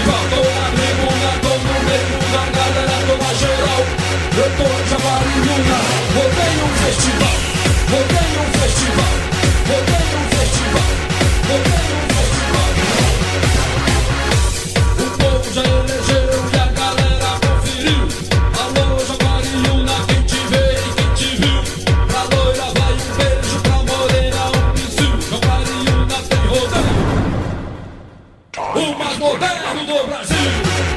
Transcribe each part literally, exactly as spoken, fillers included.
festival. Tô na tribuna, tô no meio da galera, tô na geral. Eu tô em Jaguariúna, rodeio um festival. Rodeio um festival. Rodeio um festival. Rodeio um festival. O povo já elegeu e a galera conferiu. Alô, Jaguariúna, quem te vê e quem te viu. Pra loira vai um beijo, pra morena um pisil. Jaguariúna tem rodeio, o mais moderno do Brasil.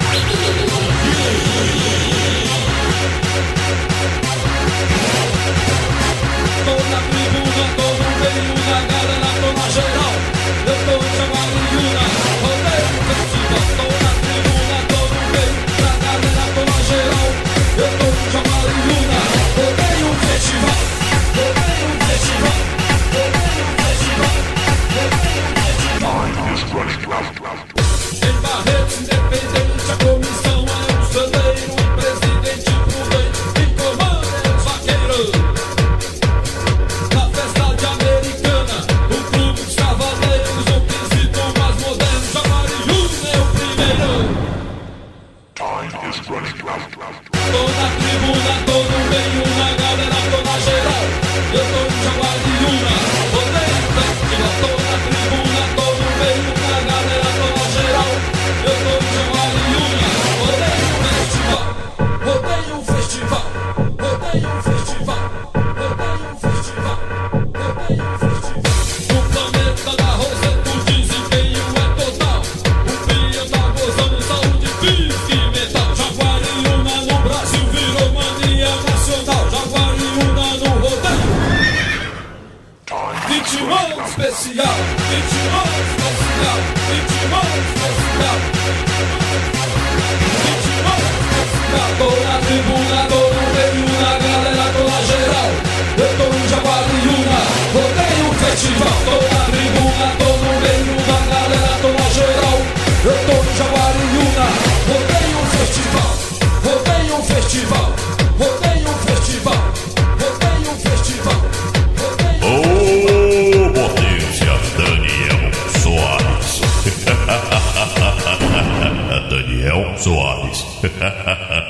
Tô na tribuna, tô no meio da galera, tô na geral. Eu tô em Jaguariúna, rodeio um festival. Tô na tribuna, tô no meio da galera, tô na geral. Eu tô em Jaguariúna, rodeio um festival. Rodeio um festival. Rodeio um festival. Rodeio um festival. Em Barretos, independente, a comissão é o celeiro. O presidente prudente, quem comanda é os vaqueiros. Na festa de Americana, o clube dos cavaleiros, o quesito mais moderno, Jaguariúna é o primeiro. Tô na tribuna, tô no meio da galera, tô na geral. Eu tô em Jaguariúna, rodeio um festival. Tô na tribuna, tô no meio da galera, tô na geral. Eu tô em Jaguariúna, rodeio um festival. Rodeio um festival. Rodeio um festival. Rodeio um festival. Rodeio um festival. O planeta da Roseta, o desempenho é total. O Pia tá gozando saúde física e mental. Jaguariúna no Brasil virou mania nacional. Jaguariúna no rodeio. vinte e um anos especial. vinte e um anos especial. vinte e um anos especial. vinte e um anos especial. Tô na tribuna, tô no meio da galera, tô na geral. Eu tô em Jaguariúna, rodeio um festival. Tô na tribuna, tô no meio da galera, tô na geral. Eu tô em Jaguariúna, rodeio um festival. Rodeio um festival. Rodeio um festival. Rodeio um festival. Ô, potência, Daniel Soares. Daniel Soares.